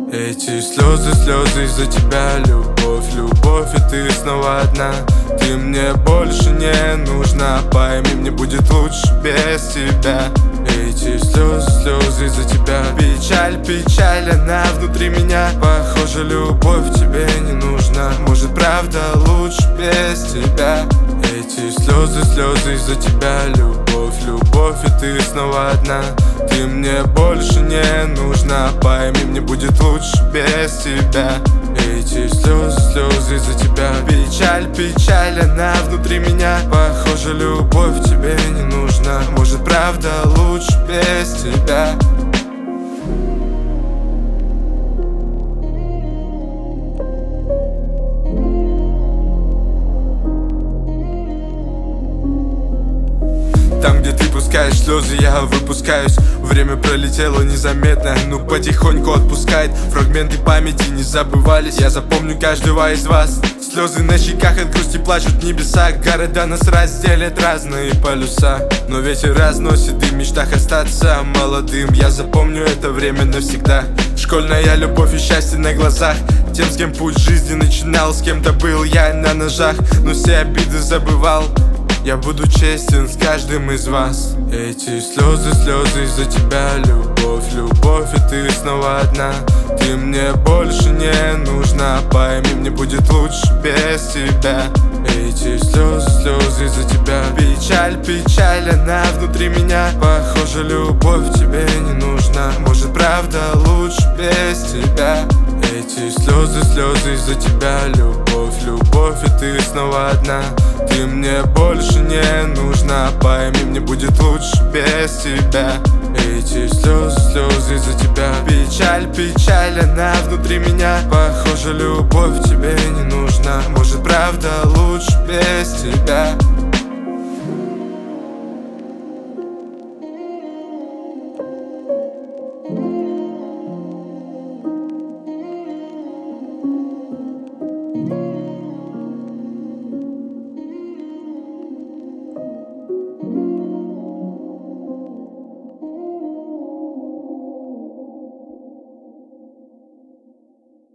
Эти слезы, слезы из-за тебя. Любовь, любовь, и ты снова одна. Ты мне больше не нужна. Пойми, мне будет лучше без тебя. Эти слезы, слезы из-за тебя. Печаль, печаль, она внутри меня. Похоже, любовь тебе не нужна. Может, правда лучше без тебя. Эти слезы, слезы из-за тебя. Любовь, любовь, и ты снова одна. Ты мне больше не нужна. Пойми, мне будет лучше без тебя. Эти слезы, слезы из-за тебя. Печаль, печаль, она внутри меня. Похоже, любовь тебе не нужна. Может, правда лучше без тебя. Там, где ты пускаешь слезы, я выпускаюсь. Время пролетело незаметно, ну потихоньку отпускает. Фрагменты памяти не забывались. Я запомню каждого из вас. Слезы на щеках, от грусти плачут небеса. Города нас разделят разные полюса, но ветер разносит дым, в мечтах остаться молодым. Я запомню это время навсегда. Школьная любовь и счастье на глазах. Тем, с кем путь жизни начинал, с кем-то был я на ножах, но все обиды забывал. Я буду честен с каждым из вас. Эти слезы, слезы из-за тебя. Любовь, любовь, и ты снова одна. Ты мне больше не нужна. Пойми, мне будет лучше без тебя. Эти слезы, слезы из-за тебя. Печаль, печаль, она внутри меня. Похоже, любовь тебе не нужна. Может, правда лучше без тебя. Эти слезы, слезы из-за тебя. Любовь, любовь, и ты снова одна. Ты мне больше не нужна. Пойми, мне будет лучше без тебя. Эти слезы, слезы из-за тебя. Печаль, печаль, она внутри меня. Похоже, любовь тебе не нужна. Может, правда лучше без тебя.